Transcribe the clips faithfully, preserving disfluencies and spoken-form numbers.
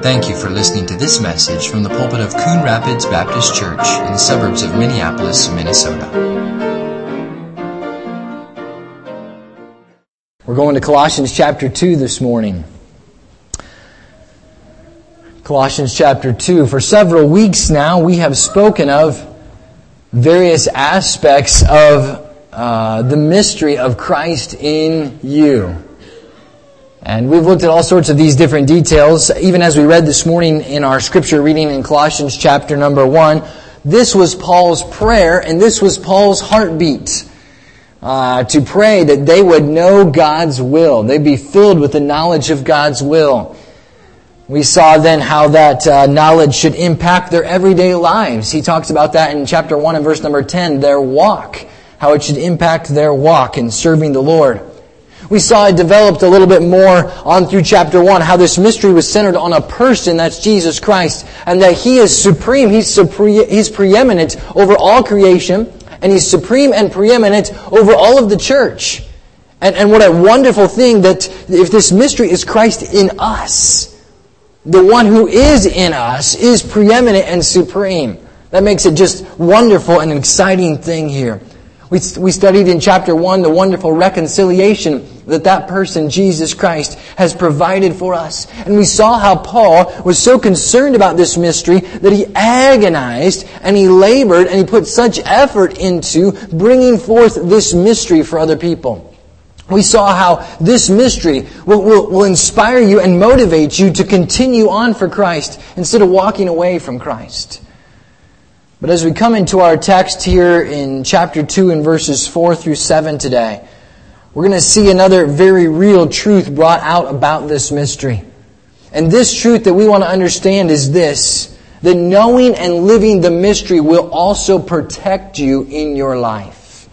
Thank you for listening to this message from the pulpit of Coon Rapids Baptist Church in the suburbs of Minneapolis, Minnesota. We're going to Colossians chapter two this morning. Colossians chapter two. For several weeks now, we have spoken of various aspects of uh, the mystery of Christ in you. And we've looked at all sorts of these different details, even as we read this morning in our scripture reading in Colossians chapter number one. This was Paul's prayer, and this was Paul's heartbeat. Uh, to pray that they would know God's will. They'd be filled with the knowledge of God's will. We saw then how that uh, knowledge should impact their everyday lives. He talks about that in chapter one and verse number ten, their walk, how it should impact their walk in serving the Lord. We saw it developed a little bit more on through chapter one, how this mystery was centered on a person, that's Jesus Christ, and that He is supreme, He's, supre- he's preeminent over all creation, and He's supreme and preeminent over all of the church. And, and what a wonderful thing that if this mystery is Christ in us, the one who is in us is preeminent and supreme. That makes it just wonderful and an exciting thing here. We, we studied in chapter one the wonderful reconciliation that that person, Jesus Christ, has provided for us. And we saw how Paul was so concerned about this mystery that he agonized and he labored and he put such effort into bringing forth this mystery for other people. We saw how this mystery will, will, will inspire you and motivate you to continue on for Christ instead of walking away from Christ. But as we come into our text here in chapter two and verses four through seven today, we're going to see another very real truth brought out about this mystery. And this truth that we want to understand is this, that knowing and living the mystery will also protect you in your life.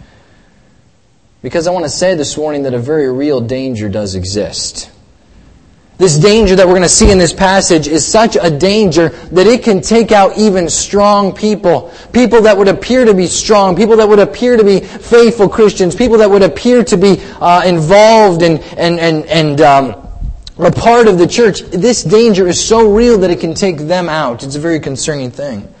Because I want to say this morning that a very real danger does exist. This danger that we're going to see in this passage is such a danger that it can take out even strong people. People that would appear to be strong. People that would appear to be faithful Christians. People that would appear to be uh, involved and, and, and, and um, a part of the church. This danger is so real that it can take them out. It's a very concerning thing.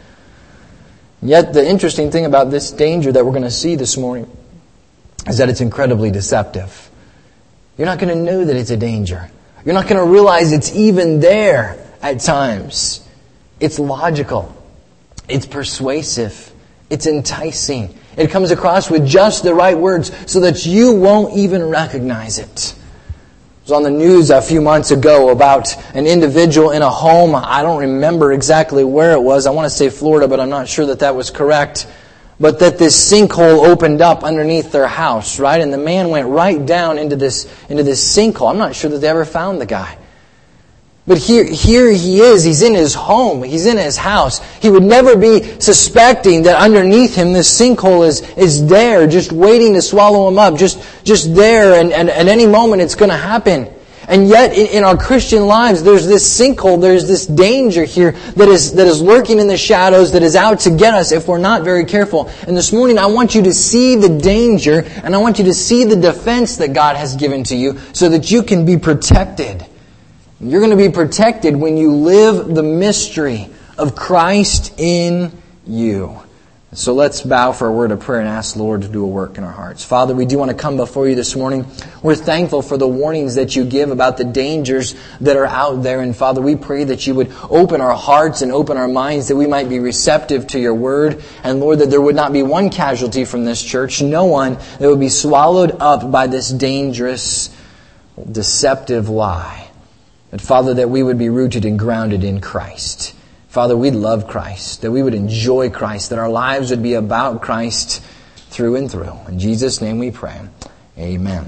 Yet the interesting thing about this danger that we're going to see this morning is that it's incredibly deceptive. You're not going to know that it's a danger. You're not going to realize it's even there at times. It's logical. It's persuasive. It's enticing. It comes across with just the right words so that you won't even recognize it. It was on the news a few months ago about an individual in a home. I don't remember exactly where it was. I want to say Florida, but I'm not sure that that was correct. But that this sinkhole opened up underneath their house, right? And the man went right down into this into this sinkhole. I'm not sure that they ever found the guy. But here, here he is. He's in his home. He's in his house. He would never be suspecting that underneath him this sinkhole is, is there, just waiting to swallow him up, just, just there, and, and at any moment it's going to happen. And yet, in, in our Christian lives, there's this sinkhole, there's this danger here that is that is lurking in the shadows, that is out to get us if we're not very careful. And this morning, I want you to see the danger, and I want you to see the defense that God has given to you so that you can be protected. You're going to be protected when you live the mystery of Christ in you. So let's bow for a word of prayer and ask the Lord to do a work in our hearts. Father, we do want to come before you this morning. We're thankful for the warnings that you give about the dangers that are out there. And Father, we pray that you would open our hearts and open our minds that we might be receptive to your word. And Lord, that there would not be one casualty from this church, no one that would be swallowed up by this dangerous, deceptive lie. But Father, that we would be rooted and grounded in Christ. Father, we'd love Christ, that we would enjoy Christ, that our lives would be about Christ through and through. In Jesus' name we pray. Amen.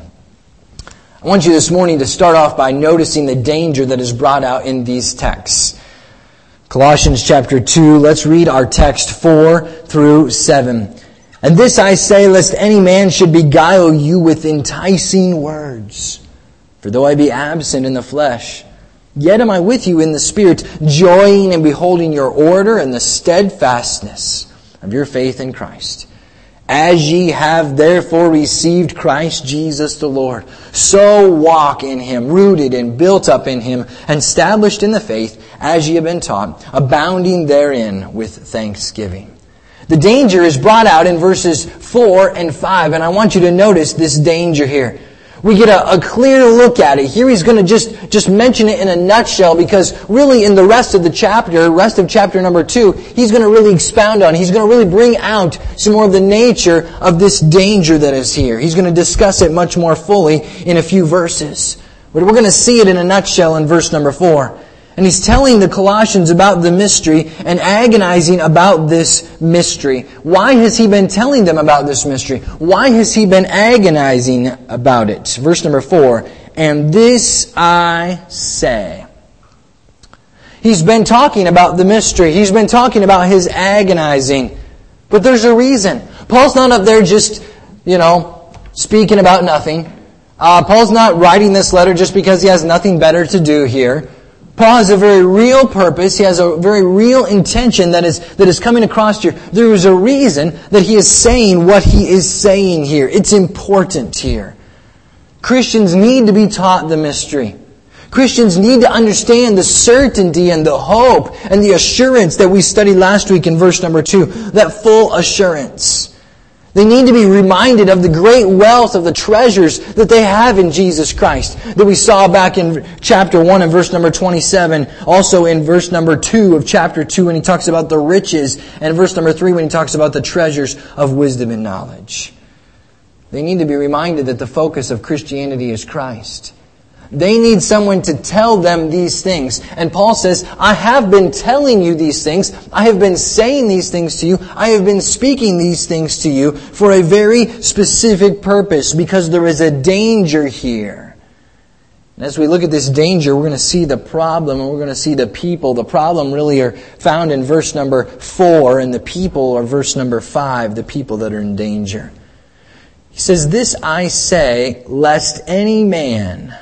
I want you this morning to start off by noticing the danger that is brought out in these texts. Colossians chapter two, let's read our text four through seven. And this I say, lest any man should beguile you with enticing words. For though I be absent in the flesh, yet am I with you in the Spirit, joying and beholding your order and the steadfastness of your faith in Christ. As ye have therefore received Christ Jesus the Lord, so walk in Him, rooted and built up in Him, and established in the faith, as ye have been taught, abounding therein with thanksgiving. The danger is brought out in verses four and five, and I want you to notice this danger here. We get a, a clear look at it. Here he's going to just, just mention it in a nutshell, because really in the rest of the chapter, rest of chapter number two, he's going to really expound on it. He's going to really bring out some more of the nature of this danger that is here. He's going to discuss it much more fully in a few verses. But we're going to see it in a nutshell in verse number four. And he's telling the Colossians about the mystery and agonizing about this mystery. Why has he been telling them about this mystery? Why has he been agonizing about it? Verse number four, and this I say. He's been talking about the mystery. He's been talking about his agonizing. But there's a reason. Paul's not up there just, you know, speaking about nothing. Uh, Paul's not writing this letter just because he has nothing better to do here. Paul has a very real purpose. He has a very real intention that is that is coming across here. There is a reason that he is saying what he is saying here. It's important here. Christians need to be taught the mystery. Christians need to understand the certainty and the hope and the assurance that we studied last week in verse number two. That full assurance. They need to be reminded of the great wealth of the treasures that they have in Jesus Christ, that we saw back in chapter one and verse number twenty-seven, also in verse number two of chapter two when he talks about the riches, and verse number three when he talks about the treasures of wisdom and knowledge. They need to be reminded that the focus of Christianity is Christ. They need someone to tell them these things. And Paul says, I have been telling you these things. I have been saying these things to you. I have been speaking these things to you for a very specific purpose, because there is a danger here. And as we look at this danger, we're going to see the problem, and we're going to see the people. The problem really are found in verse number four, and the people are verse number five, the people that are in danger. He says, this I say, lest any man...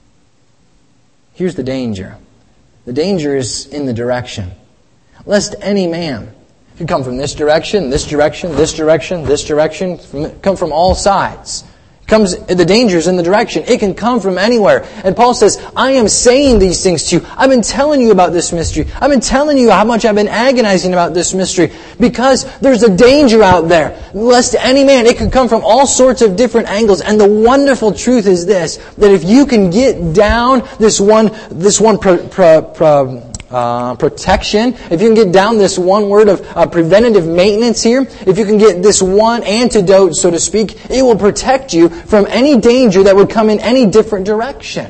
Here's the danger. The danger is in the direction. Lest any man. It could come from this direction, this direction, this direction, this direction, from, come from all sides. It comes, the danger is in the direction. It can come from anywhere. And Paul says, I am saying these things to you. I've been telling you about this mystery. I've been telling you how much I've been agonizing about this mystery, because there's a danger out there. Lest any man. It could come from all sorts of different angles. And the wonderful truth is this, that if you can get down this one, this one pro, pro, pro, Uh, protection, if you can get down this one word of uh, preventative maintenance here, if you can get this one antidote, so to speak, it will protect you from any danger that would come in any different direction.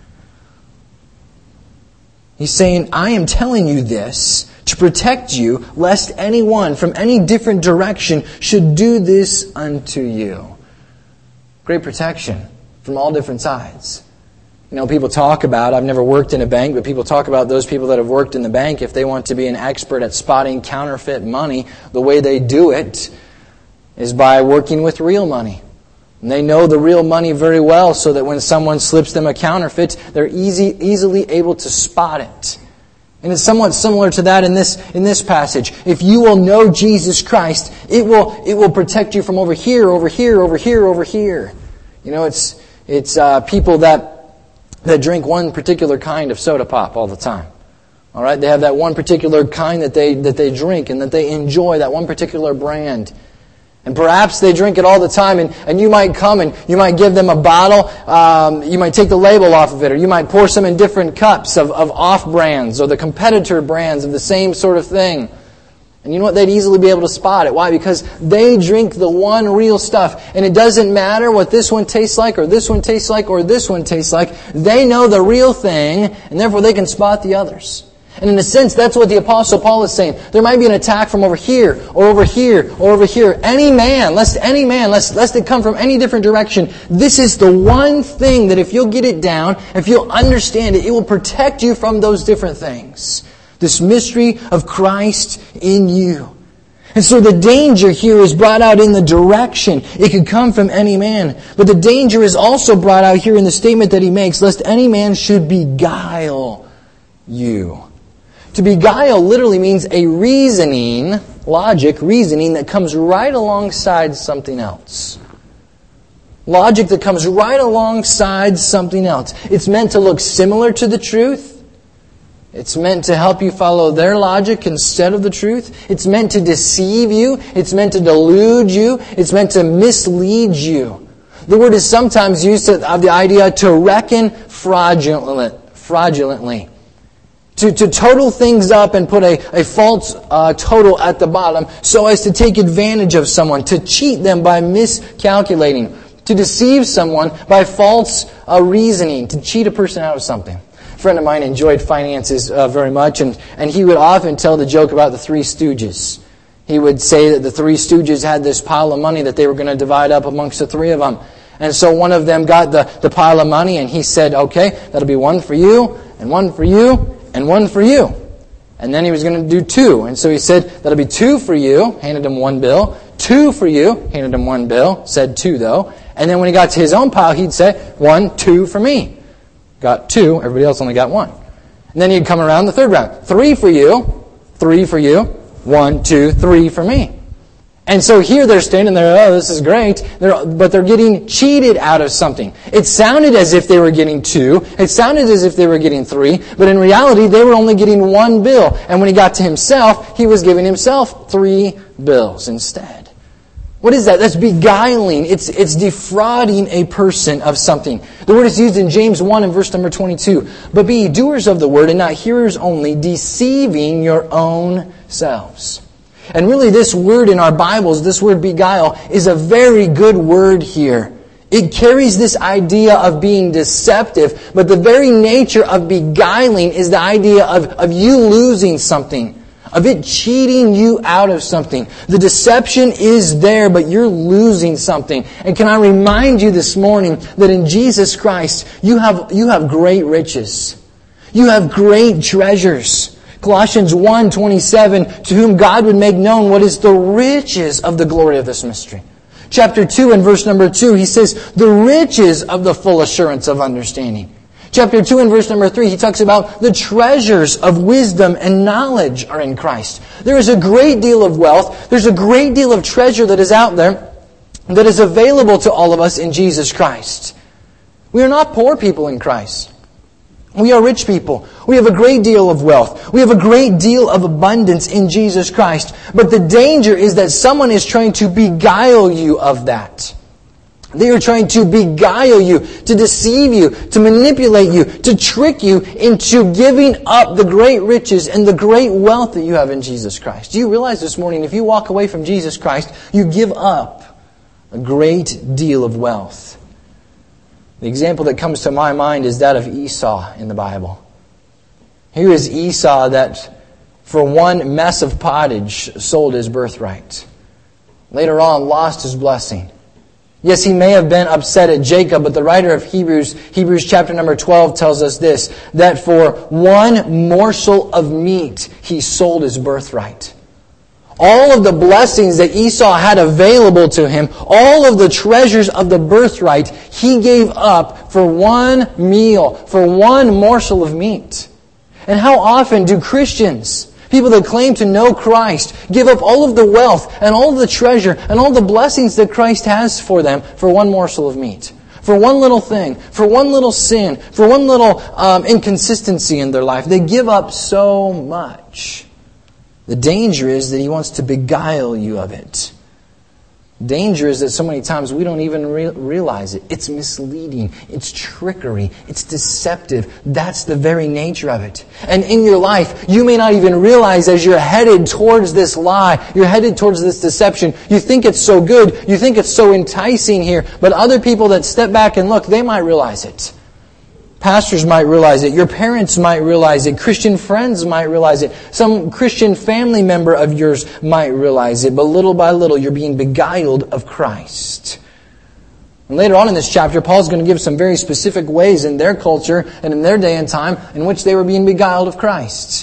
He's saying, I am telling you this to protect you, lest anyone from any different direction should do this unto you. Great protection from all different sides. You know, people talk about, I've never worked in a bank, but people talk about those people that have worked in the bank, if they want to be an expert at spotting counterfeit money, the way they do it is by working with real money. And they know the real money very well, so that when someone slips them a counterfeit, they're easy, easily able to spot it. And it's somewhat similar to that in this in this passage. If you will know Jesus Christ, it will it will protect you from over here, over here, over here, over here. You know, it's it's uh, people that that drink one particular kind of soda pop all the time. All right, they have that one particular kind that they that they drink and that they enjoy, that one particular brand. And perhaps they drink it all the time, and, and you might come and you might give them a bottle, um, you might take the label off of it, or you might pour some in different cups of, of off-brands or the competitor brands of the same sort of thing. And you know what? They'd easily be able to spot it. Why? Because they drink the one real stuff. And it doesn't matter what this one tastes like, or this one tastes like, or this one tastes like. They know the real thing, and therefore they can spot the others. And in a sense, that's what the Apostle Paul is saying. There might be an attack from over here, or over here, or over here. Any man, lest any man, lest, lest it come from any different direction. This is the one thing that if you'll get it down, if you'll understand it, it will protect you from those different things. This mystery of Christ in you. And so the danger here is brought out in the direction. It could come from any man. But the danger is also brought out here in the statement that he makes, lest any man should beguile you. To beguile literally means a reasoning, logic, reasoning that comes right alongside something else. Logic that comes right alongside something else. It's meant to look similar to the truth, It's meant to help you follow their logic instead of the truth. It's meant to deceive you. It's meant to delude you. It's meant to mislead you. The word is sometimes used to have the idea to reckon fraudulent, fraudulently. To, to total things up and put a, a false uh, total at the bottom so as to take advantage of someone, to cheat them by miscalculating, to deceive someone by false uh, reasoning, to cheat a person out of something. A friend of mine enjoyed finances uh, very much, and, and he would often tell the joke about the Three Stooges. He would say that the Three Stooges had this pile of money that they were going to divide up amongst the three of them. And so one of them got the, the pile of money, and he said, okay, that'll be one for you, and one for you, and one for you. And then he was going to do two. And so he said, that'll be two for you, handed him one bill. Two for you, handed him one bill, said two though. And then when he got to his own pile, he'd say, one, two for me. Got two, everybody else only got one. And then he'd come around the third round. Three for you, three for you, one, two, three for me. And so here they're standing there, oh, this is great, they're, but they're getting cheated out of something. It sounded as if they were getting two. It sounded as if they were getting three. But in reality, they were only getting one bill. And when he got to himself, he was giving himself three bills instead. What is that? That's beguiling. It's, it's defrauding a person of something. The word is used in James one and verse number twenty-two. But be ye doers of the word and not hearers only, deceiving your own selves. And really this word in our Bibles, this word beguile, is a very good word here. It carries this idea of being deceptive, but the very nature of beguiling is the idea of, of you losing something, of it cheating you out of something. The deception is there, but you're losing something. And can I remind you this morning that in Jesus Christ, you have, you have great riches. You have great treasures. Colossians one twenty-seven, to whom God would make known what is the riches of the glory of this mystery. Chapter two and verse number two, he says, the riches of the full assurance of understanding. Chapter two and verse number three, he talks about the treasures of wisdom and knowledge are in Christ. There is a great deal of wealth. There's a great deal of treasure that is out there that is available to all of us in Jesus Christ. We are not poor people in Christ. We are rich people. We have a great deal of wealth. We have a great deal of abundance in Jesus Christ. But the danger is that someone is trying to beguile you of that. They are trying to beguile you, to deceive you, to manipulate you, to trick you into giving up the great riches and the great wealth that you have in Jesus Christ. Do you realize this morning, if you walk away from Jesus Christ, you give up a great deal of wealth? The example that comes to my mind is that of Esau in the Bible. Here is Esau that for one mess of pottage sold his birthright. Later on lost his blessing. Yes, he may have been upset at Jacob, but the writer of Hebrews, Hebrews chapter number twelve tells us this, that for one morsel of meat he sold his birthright. All of the blessings that Esau had available to him, all of the treasures of the birthright, he gave up for one meal, for one morsel of meat. And how often do Christians, people that claim to know Christ, give up all of the wealth and all of the treasure and all the blessings that Christ has for them for one morsel of meat? For one little thing, for one little sin, for one little um, inconsistency in their life. They give up so much. The danger is that he wants to beguile you of it. Danger is that so many times we don't even re- realize it. It's misleading. It's trickery. It's deceptive. That's the very nature of it. And in your life, you may not even realize as you're headed towards this lie, you're headed towards this deception. You think it's so good. You think it's so enticing here. But other people that step back and look, they might realize it. Pastors might realize it. Your parents might realize it. Christian friends might realize it. Some Christian family member of yours might realize it. But little by little, you're being beguiled of Christ. And later on in this chapter, Paul's going to give some very specific ways in their culture and in their day and time in which they were being beguiled of Christ.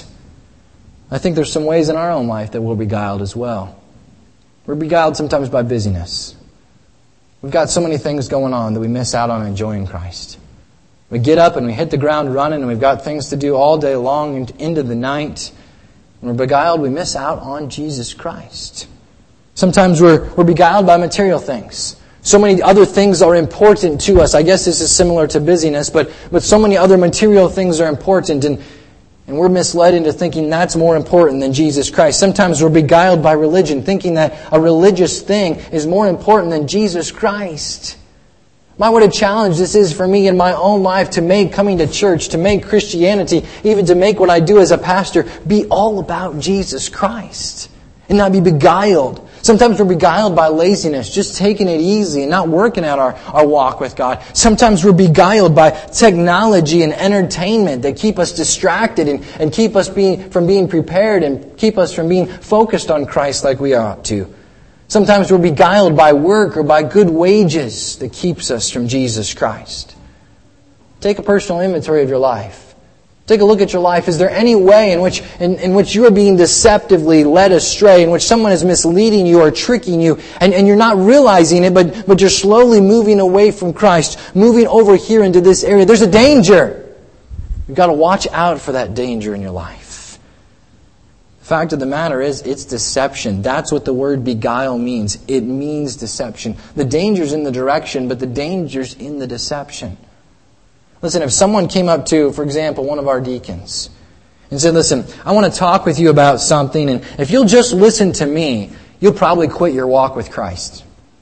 I think there's some ways in our own life that we're beguiled as well. We're beguiled sometimes by busyness. We've got so many things going on that we miss out on enjoying Christ. We get up and we hit the ground running and we've got things to do all day long and into the night. When we're beguiled, we miss out on Jesus Christ. Sometimes we're, we're beguiled by material things. So many other things are important to us. I guess this is similar to busyness, but, but so many other material things are important. And And we're misled into thinking that's more important than Jesus Christ. Sometimes we're beguiled by religion, thinking that a religious thing is more important than Jesus Christ. My, what a challenge this is for me in my own life to make coming to church, to make Christianity, even to make what I do as a pastor, be all about Jesus Christ and not be beguiled. Sometimes we're beguiled by laziness, just taking it easy and not working out our, our walk with God. Sometimes we're beguiled by technology and entertainment that keep us distracted and, and keep us being, from being prepared and keep us from being focused on Christ like we ought to. Sometimes we're beguiled by work or by good wages that keeps us from Jesus Christ. Take a personal inventory of your life. Take a look at your life. Is there any way in which in, in which you are being deceptively led astray, in which someone is misleading you or tricking you, and, and you're not realizing it, but, but you're slowly moving away from Christ, moving over here into this area? There's a danger. You've got to watch out for that danger in your life. The fact of the matter is, it's deception. That's what the word beguile means. It means deception. The danger's in the direction, but the danger's in the deception. Listen, if someone came up to, for example, one of our deacons and said, listen, I want to talk with you about something, and if you'll just listen to me, you'll probably quit your walk with Christ.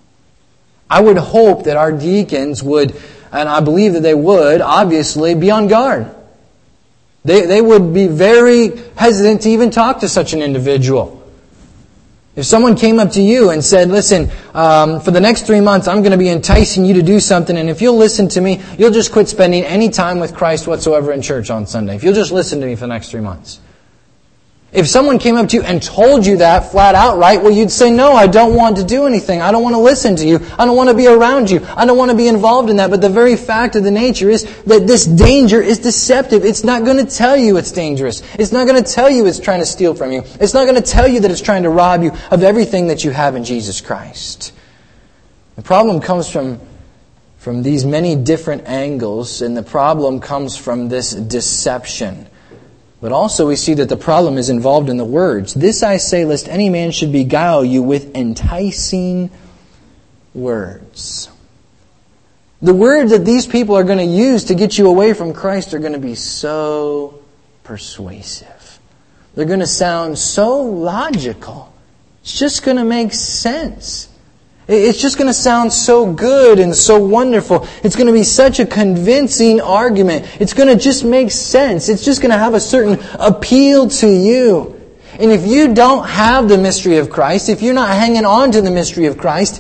I would hope that our deacons would, and I believe that they would, obviously, be on guard. They, they would be very hesitant to even talk to such an individual. If someone came up to you and said, listen, um, for the next three months, I'm going to be enticing you to do something, and if you'll listen to me, you'll just quit spending any time with Christ whatsoever in church on Sunday. If you'll just listen to me for the next three months. If someone came up to you and told you that flat out, right, well, you'd say, no, I don't want to do anything. I don't want to listen to you. I don't want to be around you. I don't want to be involved in that. But the very fact of the nature is that this danger is deceptive. It's not going to tell you it's dangerous. It's not going to tell you it's trying to steal from you. It's not going to tell you that it's trying to rob you of everything that you have in Jesus Christ. The problem comes from, from these many different angles, and the problem comes from this deception. But also we see that the problem is involved in the words. This I say, lest any man should beguile you with enticing words. The words that these people are going to use to get you away from Christ are going to be so persuasive. They're going to sound so logical. It's just going to make sense. It's just going to sound so good and so wonderful. It's going to be such a convincing argument. It's going to just make sense. It's just going to have a certain appeal to you. And if you don't have the mystery of Christ, if you're not hanging on to the mystery of Christ,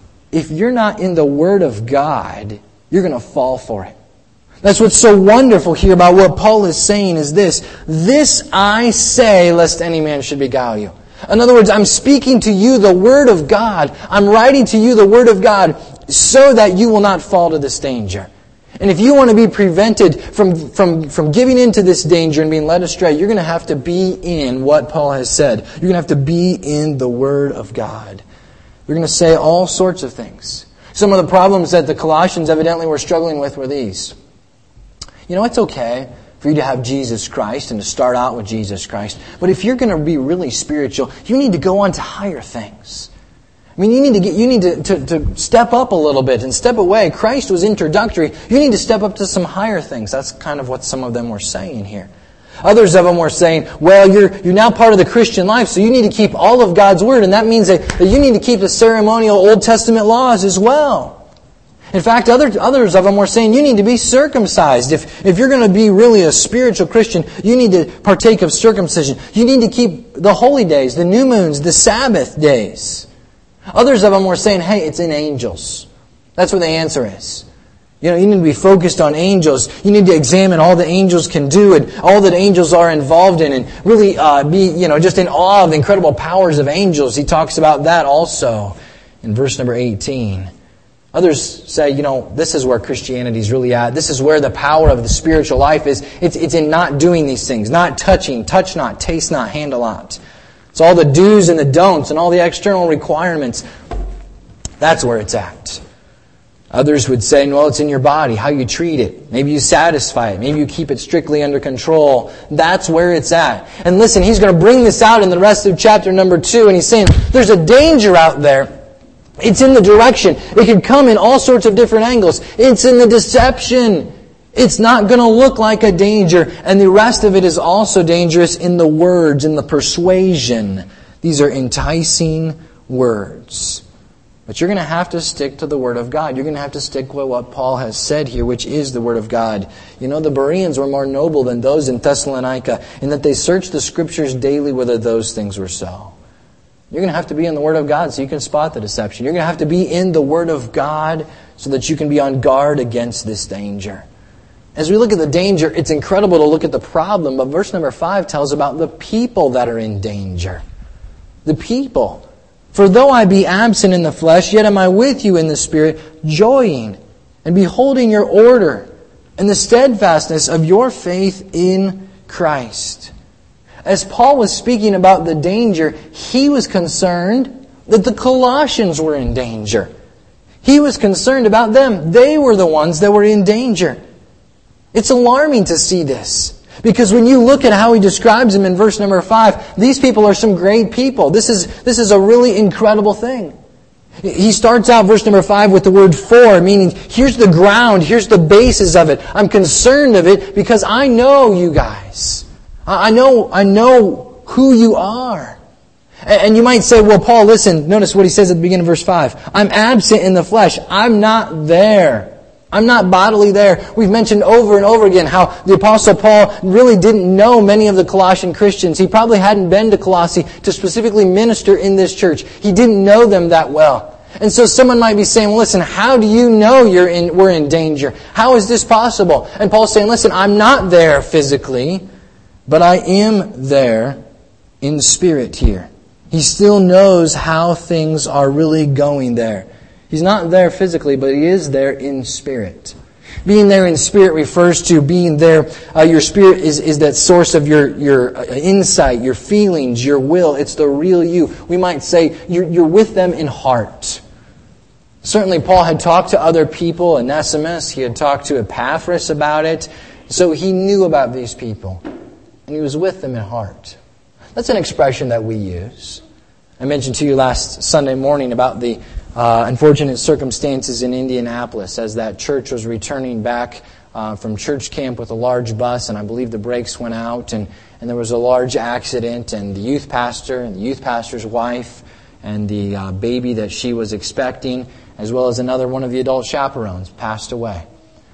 if you're not in the Word of God, you're going to fall for it. That's what's so wonderful here about what Paul is saying is this. This I say, lest any man should beguile you. In other words, I'm speaking to you the Word of God. I'm writing to you the Word of God so that you will not fall to this danger. And if you want to be prevented from, from, from giving into this danger and being led astray, you're going to have to be in what Paul has said. You're going to have to be in the Word of God. You're going to say all sorts of things. Some of the problems that the Colossians evidently were struggling with were these. You know, it's okay for you to have Jesus Christ and to start out with Jesus Christ. But if you're going to be really spiritual, you need to go on to higher things. I mean, you need to get, you need to, to, to step up a little bit and step away. Christ was introductory. You need to step up to some higher things. That's kind of what some of them were saying here. Others of them were saying, well, you're, you're now part of the Christian life, so you need to keep all of God's Word. And that means that, that you need to keep the ceremonial Old Testament laws as well. In fact, other, others of them were saying you need to be circumcised. If, if you're going to be really a spiritual Christian, you need to partake of circumcision. You need to keep the holy days, the new moons, the Sabbath days. Others of them were saying, hey, it's in angels. That's what the answer is. You know, you need to be focused on angels. You need to examine all the angels can do and all that angels are involved in and really uh, be, you know, just in awe of the incredible powers of angels. He talks about that also in verse number eighteen. Others say, you know, this is where Christianity is really at. This is where the power of the spiritual life is. It's, it's in not doing these things. Not touching, touch not, taste not, handle not. It's all the do's and the don'ts and all the external requirements. That's where it's at. Others would say, well, it's in your body, how you treat it. Maybe you satisfy it. Maybe you keep it strictly under control. That's where it's at. And listen, he's going to bring this out in the rest of chapter number two. And he's saying, there's a danger out there. It's in the direction. It can come in all sorts of different angles. It's in the deception. It's not going to look like a danger, and the rest of it is also dangerous in the words, in the persuasion. These are enticing words. But you're going to have to stick to the Word of God. You're going to have to stick with what Paul has said here, which is the Word of God. You know, the Bereans were more noble than those in Thessalonica in that they searched the Scriptures daily whether those things were so. You're going to have to be in the Word of God so you can spot the deception. You're going to have to be in the Word of God so that you can be on guard against this danger. As we look at the danger, it's incredible to look at the problem, but verse number five tells about the people that are in danger. The people. For though I be absent in the flesh, yet am I with you in the Spirit, joying and beholding your order and the steadfastness of your faith in Christ. As Paul was speaking about the danger, he was concerned that the Colossians were in danger. He was concerned about them. They were the ones that were in danger. It's alarming to see this. Because when you look at how he describes them in verse number five, these people are some great people. This is, this is a really incredible thing. He starts out verse number five with the word for, meaning here's the ground, here's the basis of it. I'm concerned of it because I know you guys. I know, I know who you are. And you might say, well, Paul, listen, notice what he says at the beginning of verse five. I'm absent in the flesh. I'm not there. I'm not bodily there. We've mentioned over and over again how the Apostle Paul really didn't know many of the Colossian Christians. He probably hadn't been to Colossae to specifically minister in this church. He didn't know them that well. And so someone might be saying, well, listen, how do you know you're in, we're in danger? How is this possible? And Paul's saying, listen, I'm not there physically, but I am there in spirit here. He still knows how things are really going there. He's not there physically, but he is there in spirit. Being there in spirit refers to being there. Uh, your spirit is, is that source of your, your insight, your feelings, your will. It's the real you. We might say you're, you're with them in heart. Certainly Paul had talked to other people, Onesimus. He had talked to Epaphras about it. So he knew about these people. And he was with them in heart. That's an expression that we use. I mentioned to you last Sunday morning about the Uh, unfortunate circumstances in Indianapolis as that church was returning back uh, from church camp with a large bus, and I believe the brakes went out, and, and there was a large accident, and the youth pastor and the youth pastor's wife and the uh, baby that she was expecting, as well as another one of the adult chaperones, passed away.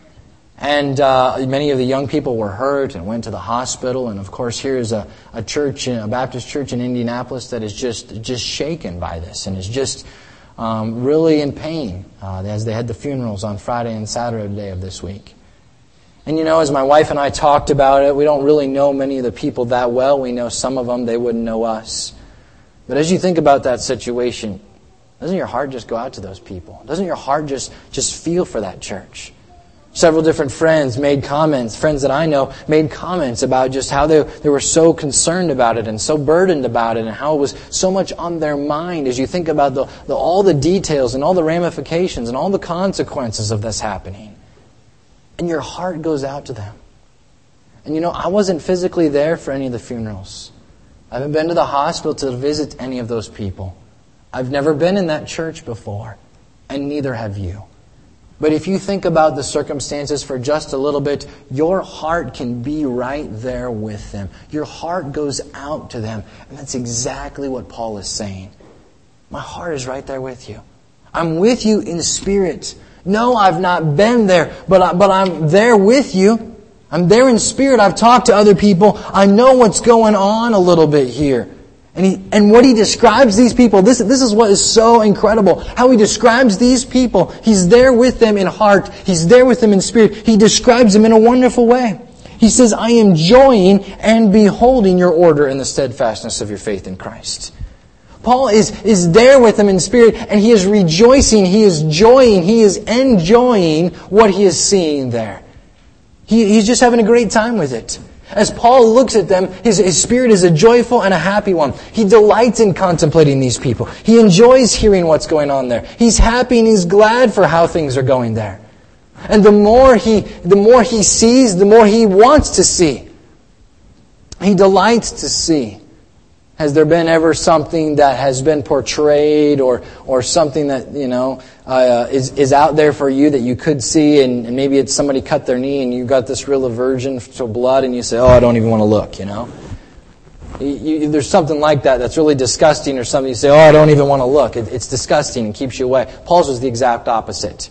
And uh, many of the young people were hurt and went to the hospital, and of course here is a, a church, a Baptist church in Indianapolis that is just just shaken by this and is just Um, really in pain uh, as they had the funerals on Friday and Saturday of this week. And you know, as my wife and I talked about it, we don't really know many of the people that well. We know some of them, they wouldn't know us. But as you think about that situation, doesn't your heart just go out to those people? Doesn't your heart just, just feel for that church? Several different friends made comments, friends that I know made comments about just how they, they were so concerned about it and so burdened about it and how it was so much on their mind as you think about the, the, all the details and all the ramifications and all the consequences of this happening. And your heart goes out to them. And you know, I wasn't physically there for any of the funerals. I haven't been to the hospital to visit any of those people. I've never been in that church before, and neither have you. But if you think about the circumstances for just a little bit, your heart can be right there with them. Your heart goes out to them. And that's exactly what Paul is saying. My heart is right there with you. I'm with you in spirit. No, I've not been there, but, I, but I'm there with you. I'm there in spirit. I've talked to other people. I know what's going on a little bit here. And he, and what he describes these people, this, this is what is so incredible. How he describes these people. He's there with them in heart. He's there with them in spirit. He describes them in a wonderful way. He says, I am joying and beholding your order in the steadfastness of your faith in Christ. Paul is, is there with them in spirit, and he is rejoicing, he is joying, he is enjoying what he is seeing there. He, he's just having a great time with it. As Paul looks at them, his, his spirit is a joyful and a happy one. He delights in contemplating these people. He enjoys hearing what's going on there. He's happy and he's glad for how things are going there. And the more he, the more he sees, the more he wants to see. He delights to see Has there been ever something that has been portrayed or or something that, you know, uh, is is out there for you that you could see, and, and maybe it's somebody cut their knee and you got this real aversion to blood and you say, oh, I don't even want to look, you know? You, you, there's something like that that's really disgusting or something. You say, oh, I don't even want to look. It, it's disgusting and keeps you away. Paul's was the exact opposite.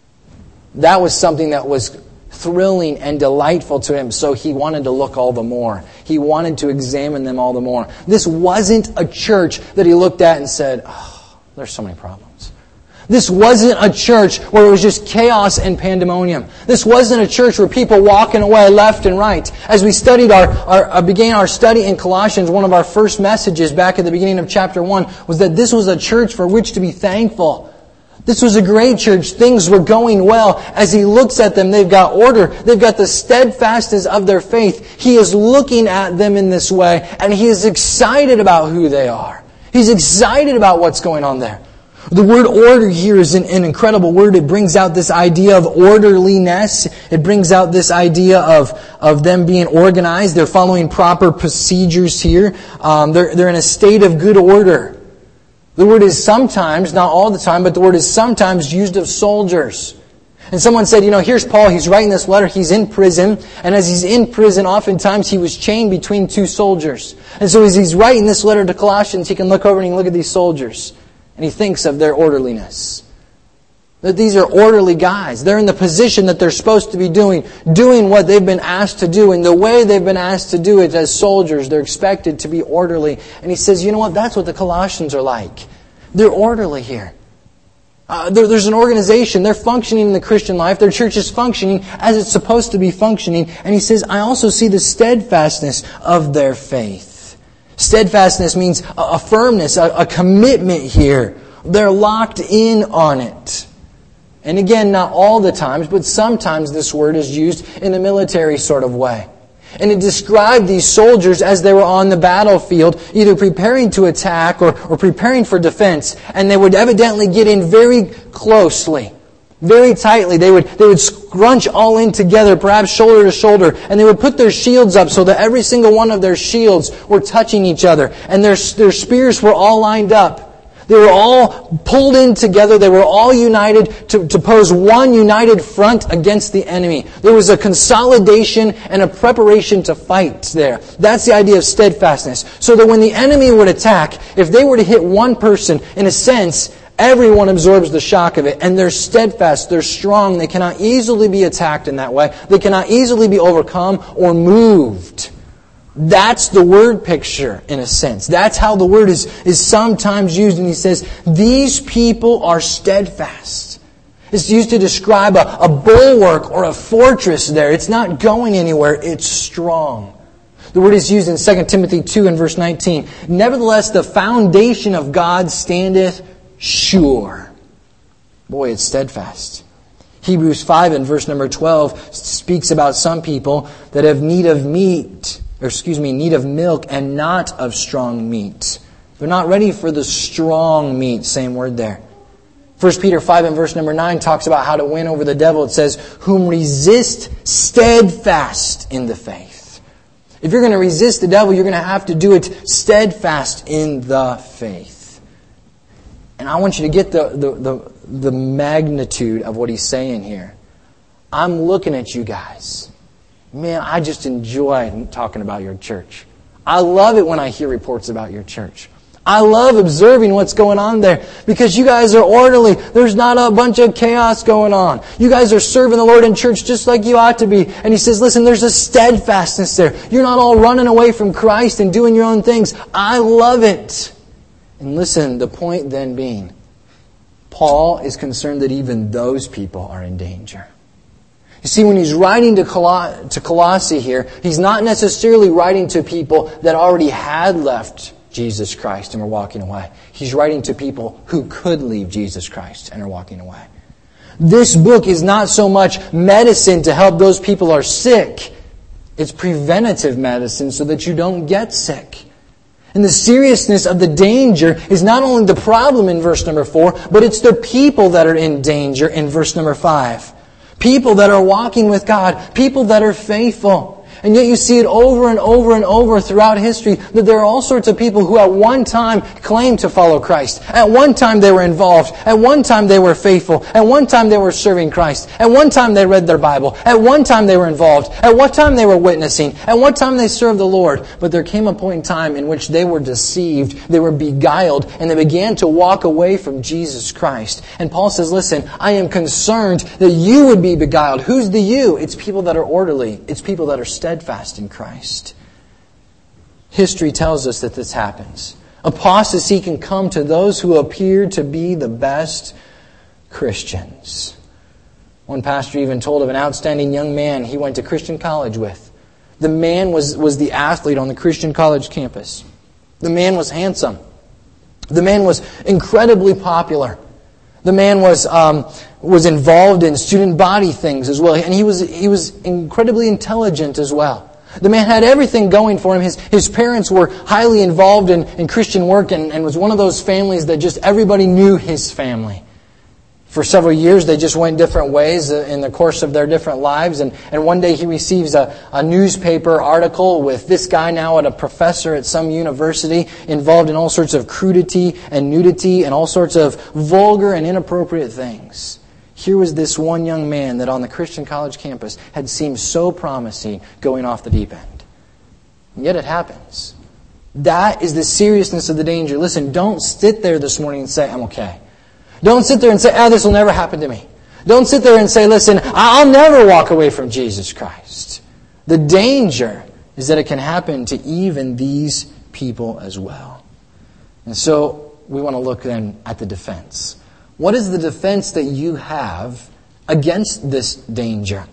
That was something that was thrilling and delightful to him, so he wanted to look all the more. He wanted to examine them all the more. This wasn't a church that he looked at and said, oh, there's so many problems. This wasn't a church where it was just chaos and pandemonium. This wasn't a church where people walking away left and right. As we studied our, our, our began our study in Colossians, one of our first messages back at the beginning of chapter one was that this was a church for which to be thankful. This was a great church. Things were going well. As he looks at them, they've got order. They've got the steadfastness of their faith. He is looking at them in this way, and he is excited about who they are. He's excited about what's going on there. The word order here is an, an incredible word. It brings out this idea of orderliness. It brings out this idea of, of them being organized. They're following proper procedures here. Um, they're, they're in a state of good order. The word is sometimes, not all the time, but the word is sometimes used of soldiers. And someone said, you know, here's Paul, he's writing this letter, he's in prison, and as he's in prison, oftentimes he was chained between two soldiers. And so as he's writing this letter to Colossians, he can look over and he can look at these soldiers, and he thinks of their orderliness. That these are orderly guys. They're in the position that they're supposed to be doing, doing what they've been asked to do. And the way they've been asked to do it as soldiers, they're expected to be orderly. And he says, you know what? That's what the Colossians are like. They're orderly here. Uh, there, there's an organization. They're functioning in the Christian life. Their church is functioning as it's supposed to be functioning. And he says, I also see the steadfastness of their faith. Steadfastness means a, a firmness, a, a commitment here. They're locked in on it. And again, not all the times, but sometimes this word is used in a military sort of way. And it described these soldiers as they were on the battlefield, either preparing to attack or, or preparing for defense. And they would evidently get in very closely, very tightly. They would, they would scrunch all in together, perhaps shoulder to shoulder. And they would put their shields up so that every single one of their shields were touching each other. And their, their spears were all lined up. They were all pulled in together. They were all united to, to pose one united front against the enemy. There was a consolidation and a preparation to fight there. That's the idea of steadfastness. So that when the enemy would attack, if they were to hit one person, in a sense, everyone absorbs the shock of it. And they're steadfast. They're strong. They cannot easily be attacked in that way. They cannot easily be overcome or moved. That's the word picture, in a sense. That's how the word is, is sometimes used. And he says, these people are steadfast. It's used to describe a, a bulwark or a fortress there. It's not going anywhere. It's strong. The word is used in Second Timothy two and verse nineteen. Nevertheless, the foundation of God standeth sure. Boy, it's steadfast. Hebrews five and verse number twelve speaks about some people that have need of meat, or excuse me, need of milk and not of strong meat. They're not ready for the strong meat, same word there. First Peter five and verse number nine talks about how to win over the devil. It says, whom resist steadfast in the faith. If you're going to resist the devil, you're going to have to do it steadfast in the faith. And I want you to get the, the, the, the magnitude of what he's saying here. I'm looking at you guys. Man, I just enjoy talking about your church. I love it when I hear reports about your church. I love observing what's going on there because you guys are orderly. There's not a bunch of chaos going on. You guys are serving the Lord in church just like you ought to be. And he says, listen, there's a steadfastness there. You're not all running away from Christ and doing your own things. I love it. And listen, the point then being, Paul is concerned that even those people are in danger. You see, when he's writing to, Col- to Colossae here, he's not necessarily writing to people that already had left Jesus Christ and were walking away. He's writing to people who could leave Jesus Christ and are walking away. This book is not so much medicine to help those people who are sick. It's preventative medicine so that you don't get sick. And the seriousness of the danger is not only the problem in verse number four, but it's the people that are in danger in verse number five. People that are walking with God. People that are faithful. And yet you see it over and over and over throughout history that there are all sorts of people who at one time claimed to follow Christ. At one time they were involved. At one time they were faithful. At one time they were serving Christ. At one time they read their Bible. At one time they were involved. At one time they were witnessing. At one time they served the Lord. But there came a point in time in which they were deceived. They were beguiled. And they began to walk away from Jesus Christ. And Paul says, listen, I am concerned that you would be beguiled. Who's the you? It's people that are orderly. It's people that are steadfast in Christ. History tells us that this happens. Apostasy can come to those who appear to be the best Christians. One pastor even told of an outstanding young man he went to Christian college with. The man was, was the athlete on the Christian college campus. The man was handsome. The man was incredibly popular. The man was um, was involved in student body things as well. And he was he was incredibly intelligent as well. The man had everything going for him. His his parents were highly involved in, in Christian work and, and was one of those families that just everybody knew his family. For several years, they just went different ways in the course of their different lives. And, and one day he receives a, a newspaper article with this guy now at a professor at some university involved in all sorts of crudity and nudity and all sorts of vulgar and inappropriate things. Here was this one young man that on the Christian college campus had seemed so promising going off the deep end. And yet it happens. That is the seriousness of the danger. Listen, don't sit there this morning and say, I'm okay. Don't sit there and say, ah, this will never happen to me. Don't sit there and say, listen, I'll never walk away from Jesus Christ. The danger is that it can happen to even these people as well. And so we want to look then at the defense. What is the defense that you have against this danger?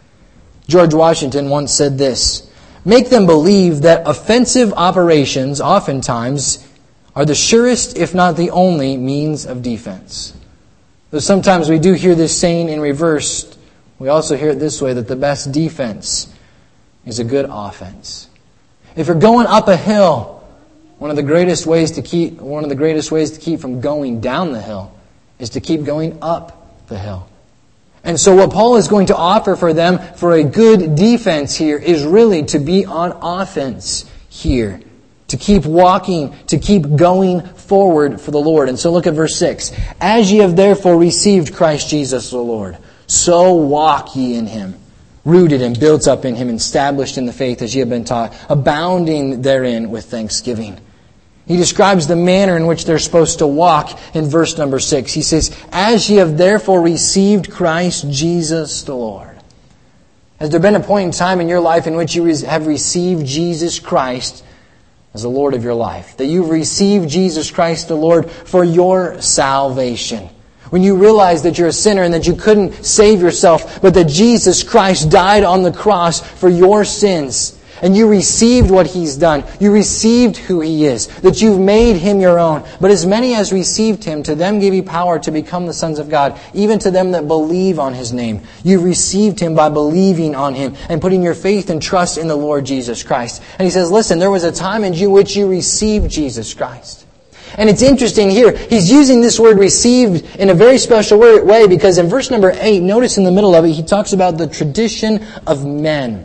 George Washington once said this, make them believe that offensive operations oftentimes are the surest, if not the only, means of defense. Though sometimes we do hear this saying in reverse, we also hear it this way, that the best defense is a good offense. If you're going up a hill, one of the greatest ways to keep one of the greatest ways to keep from going down the hill is to keep going up the hill. And so what Paul is going to offer for them for a good defense here is really to be on offense here. To keep walking, to keep going forward for the Lord. And so look at verse six. As ye have therefore received Christ Jesus the Lord, so walk ye in Him, rooted and built up in Him, established in the faith as ye have been taught, abounding therein with thanksgiving. He describes the manner in which they're supposed to walk in verse number six. He says, as ye have therefore received Christ Jesus the Lord. Has there been a point in time in your life in which you have received Jesus Christ as the Lord of your life? That you've received Jesus Christ the Lord for your salvation. When you realize that you're a sinner and that you couldn't save yourself, but that Jesus Christ died on the cross for your sins. And you received what He's done. You received who He is. That you've made Him your own. But as many as received Him, to them gave He power to become the sons of God, even to them that believe on His name. You've received Him by believing on Him and putting your faith and trust in the Lord Jesus Christ. And He says, listen, there was a time in which you received Jesus Christ. And it's interesting here, he's using this word received in a very special way because in verse number eight, notice in the middle of it, he talks about the tradition of men.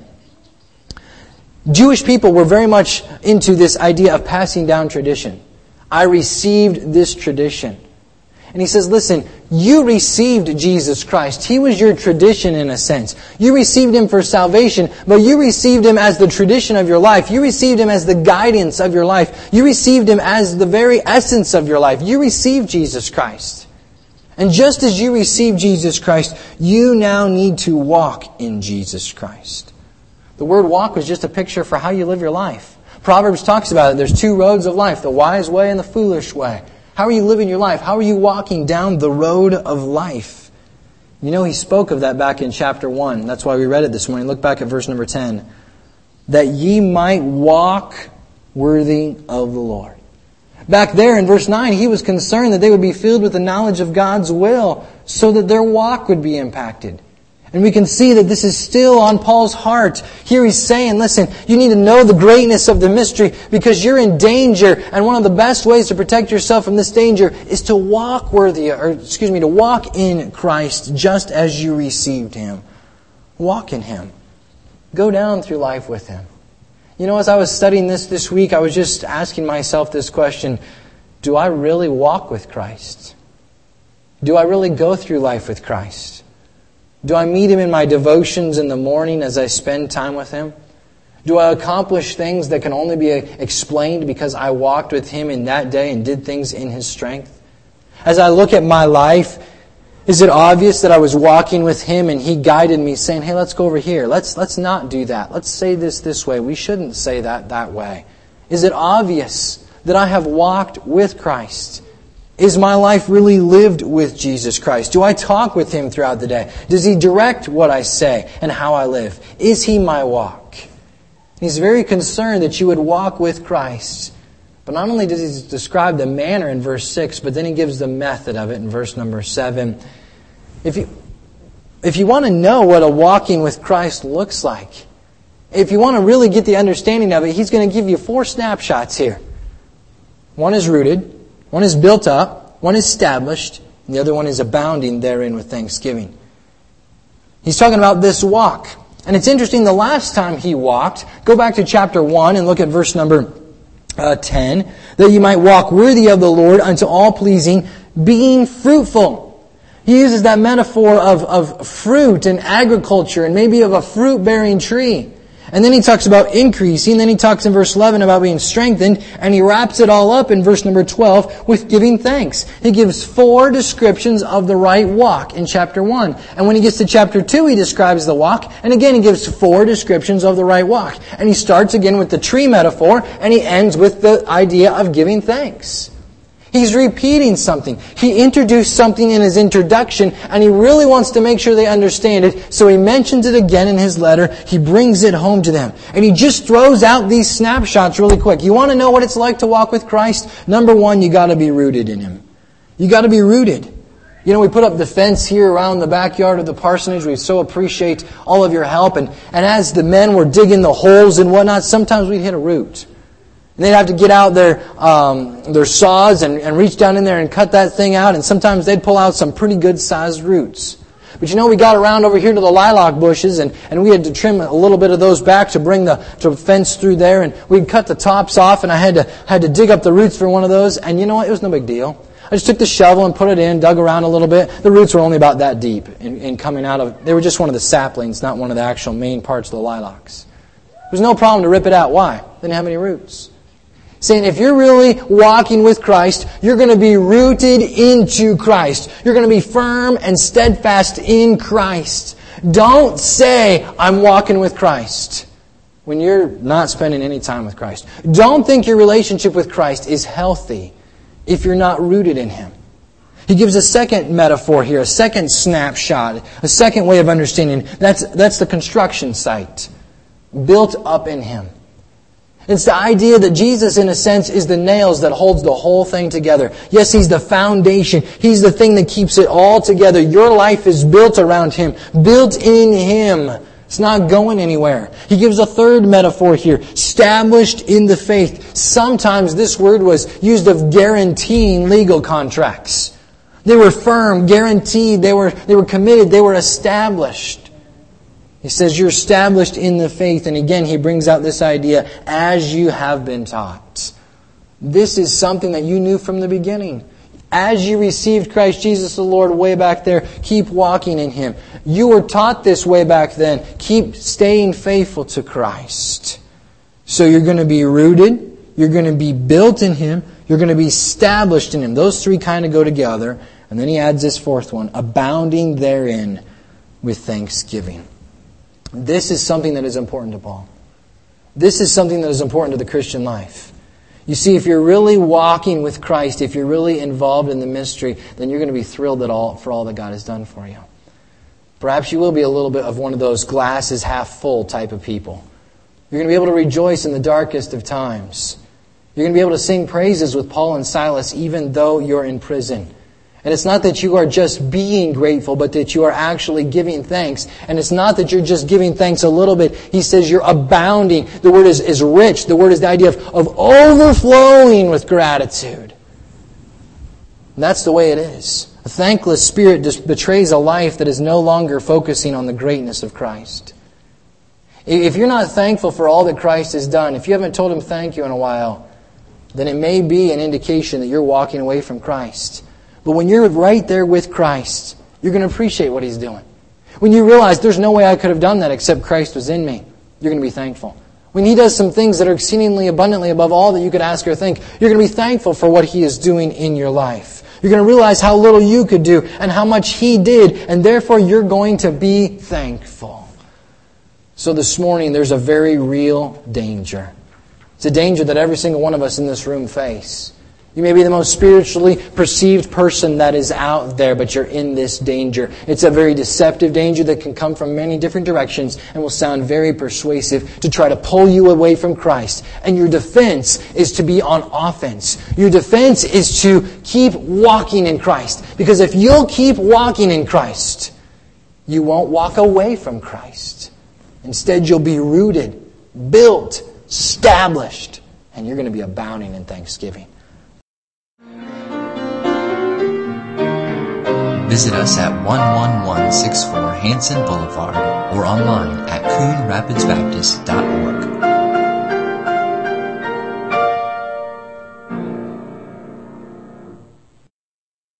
Jewish people were very much into this idea of passing down tradition. I received this tradition. And he says, listen, you received Jesus Christ. He was your tradition in a sense. You received Him for salvation, but you received Him as the tradition of your life. You received Him as the guidance of your life. You received Him as the very essence of your life. You received Jesus Christ. And just as you received Jesus Christ, you now need to walk in Jesus Christ. The word walk was just a picture for how you live your life. Proverbs talks about it. There's two roads of life, the wise way and the foolish way. How are you living your life? How are you walking down the road of life? You know, he spoke of that back in chapter one. That's why we read it this morning. Look back at verse number ten. That ye might walk worthy of the Lord. Back there in verse nine, he was concerned that they would be filled with the knowledge of God's will so that their walk would be impacted. And we can see that this is still on Paul's heart. Here he's saying, listen, you need to know the greatness of the mystery because you're in danger. And one of the best ways to protect yourself from this danger is to walk worthy, or excuse me, to walk in Christ just as you received Him. Walk in Him. Go down through life with Him. You know, as I was studying this this week, I was just asking myself this question: do I really walk with Christ? Do I really go through life with Christ? Do I meet Him in my devotions in the morning as I spend time with Him? Do I accomplish things that can only be explained because I walked with Him in that day and did things in His strength? As I look at my life, is it obvious that I was walking with Him and He guided me saying, hey, let's go over here. Let's, let's not do that. Let's say this this way. We shouldn't say that that way. Is it obvious that I have walked with Christ? Is my life really lived with Jesus Christ? Do I talk with Him throughout the day? Does He direct what I say and how I live? Is He my walk? He's very concerned that you would walk with Christ. But not only does He describe the manner in verse six, but then He gives the method of it in verse number seven. If you, if you want to know what a walking with Christ looks like, if you want to really get the understanding of it, He's going to give you four snapshots here. One is rooted, one is built up, one is established, and the other one is abounding therein with thanksgiving. He's talking about this walk. And it's interesting, the last time He walked, go back to chapter one and look at verse number uh, ten, that you might walk worthy of the Lord unto all pleasing, being fruitful. He uses that metaphor of, of fruit and agriculture and maybe of a fruit-bearing tree. And then He talks about increasing. Then He talks in verse eleven about being strengthened. And He wraps it all up in verse number twelve with giving thanks. He gives four descriptions of the right walk in chapter one. And when He gets to chapter two, He describes the walk. And again, He gives four descriptions of the right walk. And He starts again with the tree metaphor. And He ends with the idea of giving thanks. He's repeating something. He introduced something in His introduction, and He really wants to make sure they understand it, so He mentions it again in His letter. He brings it home to them. And He just throws out these snapshots really quick. You want to know what it's like to walk with Christ? Number one, you got to be rooted in Him. You got to be rooted. You know, we put up the fence here around the backyard of the parsonage. We so appreciate all of your help. And, and as the men were digging the holes and whatnot, sometimes we'd hit a root. And they'd have to get out their um, their saws and, and reach down in there and cut that thing out. And sometimes they'd pull out some pretty good-sized roots. But you know, we got around over here to the lilac bushes, and, and we had to trim a little bit of those back to bring the to fence through there. And we'd cut the tops off, and I had to had to dig up the roots for one of those. And you know what? It was no big deal. I just took the shovel and put it in, dug around a little bit. The roots were only about that deep in, in coming out of... They were just one of the saplings, not one of the actual main parts of the lilacs. There was no problem to rip it out. Why? They didn't have any roots. Saying if you're really walking with Christ, you're going to be rooted into Christ. You're going to be firm and steadfast in Christ. Don't say, I'm walking with Christ, when you're not spending any time with Christ. Don't think your relationship with Christ is healthy if you're not rooted in Him. He gives a second metaphor here, a second snapshot, a second way of understanding. That's, that's the construction site, built up in Him. It's the idea that Jesus, in a sense, is the nails that holds the whole thing together. Yes, He's the foundation. He's the thing that keeps it all together. Your life is built around Him, built in Him. It's not going anywhere. He gives a third metaphor here, established in the faith. Sometimes this word was used of guaranteeing legal contracts. They were firm, guaranteed, they were, they were committed, they were established. He says you're established in the faith. And again, he brings out this idea, as you have been taught. This is something that you knew from the beginning. As you received Christ Jesus the Lord way back there, keep walking in Him. You were taught this way back then. Keep staying faithful to Christ. So you're going to be rooted. You're going to be built in Him. You're going to be established in Him. Those three kind of go together. And then he adds this fourth one, abounding therein with thanksgiving. This is something that is important to Paul. This is something that is important to the Christian life. You see, if you're really walking with Christ, if you're really involved in the mystery, then you're going to be thrilled at all for all that God has done for you. Perhaps you will be a little bit of one of those glasses half full type of people. You're going to be able to rejoice in the darkest of times. You're going to be able to sing praises with Paul and Silas even though you're in prison. And it's not that you are just being grateful, but that you are actually giving thanks. And it's not that you're just giving thanks a little bit. He says you're abounding. The word is, is rich. The word is the idea of, of overflowing with gratitude. And that's the way it is. A thankless spirit just betrays a life that is no longer focusing on the greatness of Christ. If you're not thankful for all that Christ has done, if you haven't told Him thank you in a while, then it may be an indication that you're walking away from Christ. But when you're right there with Christ, you're going to appreciate what He's doing. When you realize there's no way I could have done that except Christ was in me, you're going to be thankful. When He does some things that are exceedingly abundantly above all that you could ask or think, you're going to be thankful for what He is doing in your life. You're going to realize how little you could do and how much He did, and therefore you're going to be thankful. So this morning, there's a very real danger. It's a danger that every single one of us in this room face. You may be the most spiritually perceived person that is out there, but you're in this danger. It's a very deceptive danger that can come from many different directions and will sound very persuasive to try to pull you away from Christ. And your defense is to be on offense. Your defense is to keep walking in Christ. Because if you'll keep walking in Christ, you won't walk away from Christ. Instead, you'll be rooted, built, established, and you're going to be abounding in thanksgiving. Visit us at one one one six four Hanson Boulevard or online at coon rapids baptist dot org.